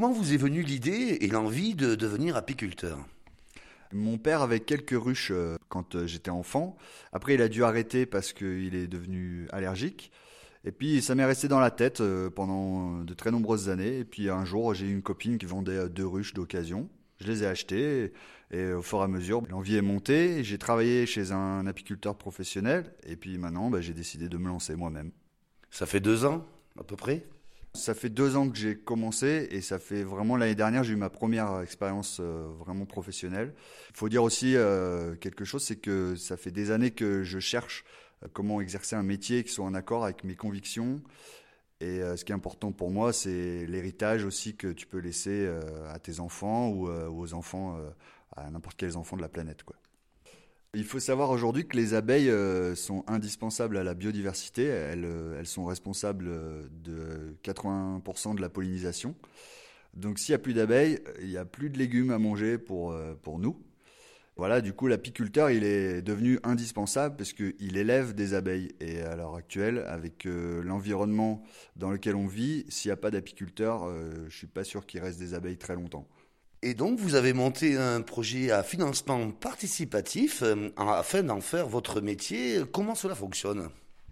comment vous est venue l'idée et l'envie de devenir apiculteur? Mon père avait quelques ruches quand j'étais enfant. Après, il a dû arrêter parce qu'il est devenu allergique. Et puis, ça m'est resté dans la tête pendant de très nombreuses années. Et puis, un jour, j'ai eu une copine qui vendait deux ruches d'occasion. Je les ai achetées et au fur et à mesure, l'envie est montée. J'ai travaillé chez un apiculteur professionnel. Et puis maintenant, j'ai décidé de me lancer moi-même. Ça fait 2 ans, à peu près? Ça fait 2 ans que j'ai commencé et ça fait vraiment l'année dernière, j'ai eu ma première expérience vraiment professionnelle. Il faut dire aussi quelque chose, c'est que ça fait des années que je cherche comment exercer un métier qui soit en accord avec mes convictions. Et ce qui est important pour moi, c'est l'héritage aussi que tu peux laisser à tes enfants ou aux enfants, à n'importe quels enfants de la planète, quoi. Il faut savoir aujourd'hui que les abeilles sont indispensables à la biodiversité. Elles sont responsables de 80% de la pollinisation. Donc s'il n'y a plus d'abeilles, il n'y a plus de légumes à manger pour nous. Voilà, du coup, l'apiculteur, il est devenu indispensable parce qu'il élève des abeilles. Et à l'heure actuelle, avec l'environnement dans lequel on vit, s'il n'y a pas d'apiculteur, je ne suis pas sûr qu'il reste des abeilles très longtemps. Et donc, vous avez monté un projet à financement participatif afin d'en faire votre métier. Comment cela fonctionne?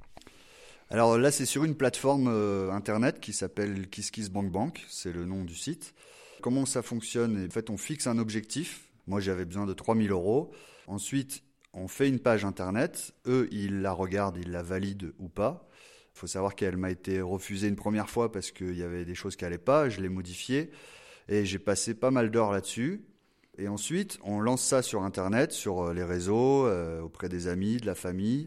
Alors là, c'est sur une plateforme internet qui s'appelle KissKissBankBank, c'est le nom du site. Comment ça fonctionne? En fait, on fixe un objectif. Moi, j'avais besoin de 3000 euros. Ensuite, on fait une page internet. Eux, ils la regardent, ils la valident ou pas. Il faut savoir qu'elle m'a été refusée une première fois parce qu'il y avait des choses qui n'allaient pas. Je l'ai modifiée et j'ai passé pas mal d'heures là-dessus. Et ensuite, on lance ça sur internet, sur les réseaux, auprès des amis, de la famille.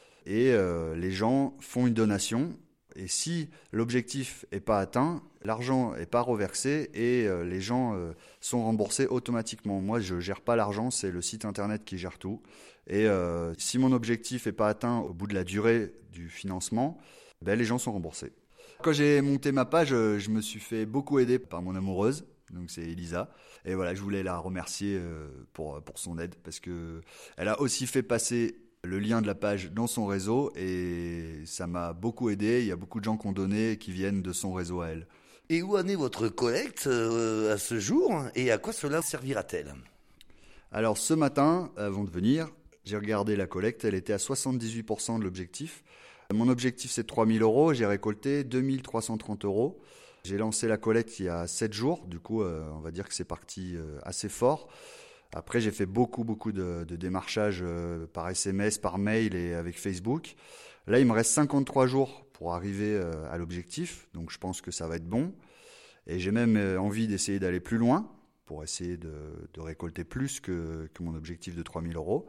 Et les gens font une donation. Et si l'objectif n'est pas atteint, l'argent n'est pas reversé et les gens sont remboursés automatiquement. Moi, je ne gère pas l'argent, c'est le site internet qui gère tout. Et si mon objectif n'est pas atteint au bout de la durée du financement, les gens sont remboursés. Quand j'ai monté ma page, je me suis fait beaucoup aider par mon amoureuse, donc c'est Elisa. Et voilà, je voulais la remercier pour son aide parce qu'elle a aussi fait passer le lien de la page dans son réseau et ça m'a beaucoup aidé. Il y a beaucoup de gens qui ont donné et qui viennent de son réseau à elle. Et où en est votre collecte à ce jour et à quoi cela servira-t-elle? Alors ce matin, avant de venir, j'ai regardé la collecte, elle était à 78% de l'objectif. Mon objectif c'est 3000 euros, j'ai récolté 2330 euros. J'ai lancé la collecte il y a 7 jours, du coup on va dire que c'est parti assez fort. Après j'ai fait beaucoup de démarchage par SMS, par mail et avec Facebook. Là il me reste 53 jours pour arriver à l'objectif, donc je pense que ça va être bon. Et j'ai même envie d'essayer d'aller plus loin pour essayer de récolter plus que mon objectif de 3000 euros.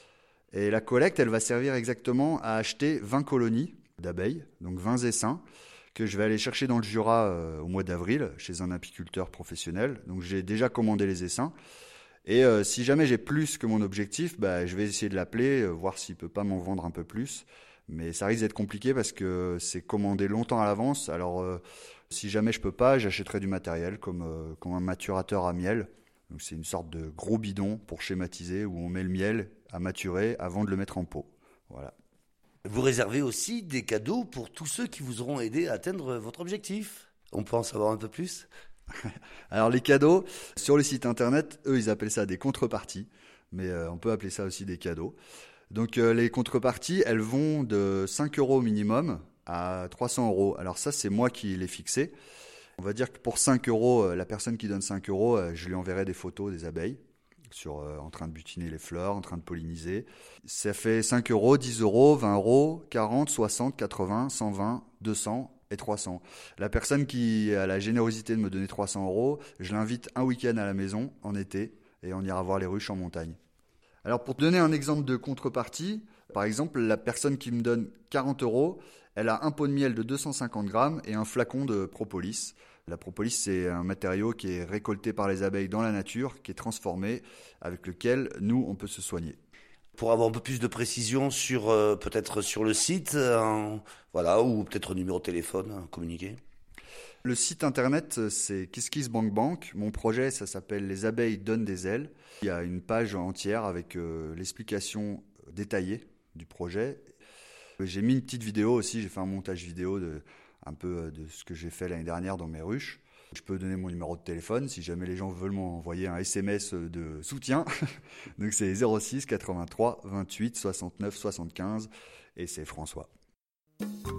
Et la collecte, elle va servir exactement à acheter 20 colonies d'abeilles, donc 20 essaims, que je vais aller chercher dans le Jura au mois d'avril, chez un apiculteur professionnel. Donc j'ai déjà commandé les essaims. Et si jamais j'ai plus que mon objectif, je vais essayer de l'appeler, voir s'il ne peut pas m'en vendre un peu plus. Mais ça risque d'être compliqué parce que c'est commandé longtemps à l'avance. Alors si jamais je ne peux pas, j'achèterai du matériel comme un maturateur à miel. Donc c'est une sorte de gros bidon pour schématiser où on met le miel à maturer avant de le mettre en pot. Voilà. Vous réservez aussi des cadeaux pour tous ceux qui vous auront aidé à atteindre votre objectif. On peut en savoir un peu plus? Alors les cadeaux, sur le site internet, eux ils appellent ça des contreparties, mais on peut appeler ça aussi des cadeaux. Donc les contreparties, elles vont de 5 euros minimum à 300 euros. Alors ça c'est moi qui l'ai fixé. On va dire que pour 5 euros, la personne qui donne 5 euros, je lui enverrai des photos des abeilles en train de butiner les fleurs, en train de polliniser. Ça fait 5 euros, 10 euros, 20 euros, 40, 60, 80, 120, 200 et 300. La personne qui a la générosité de me donner 300 euros, je l'invite un week-end à la maison en été et on ira voir les ruches en montagne. Alors pour te donner un exemple de contrepartie, par exemple, la personne qui me donne 40 euros, elle a un pot de miel de 250 grammes et un flacon de propolis. La propolis, c'est un matériau qui est récolté par les abeilles dans la nature, qui est transformé, avec lequel nous, on peut se soigner. Pour avoir un peu plus de précision sur peut-être sur le site, voilà, ou peut-être un numéro de téléphone à communiquer. Le site internet, c'est KissKissBankBank. Mon projet, ça s'appelle Les abeilles donnent des ailes. Il y a une page entière avec l'explication détaillée du projet. J'ai mis une petite vidéo aussi, j'ai fait un montage vidéo un peu de ce que j'ai fait l'année dernière dans mes ruches. Je peux donner mon numéro de téléphone si jamais les gens veulent m'envoyer un SMS de soutien. Donc c'est 06 83 28 69 75 et c'est François.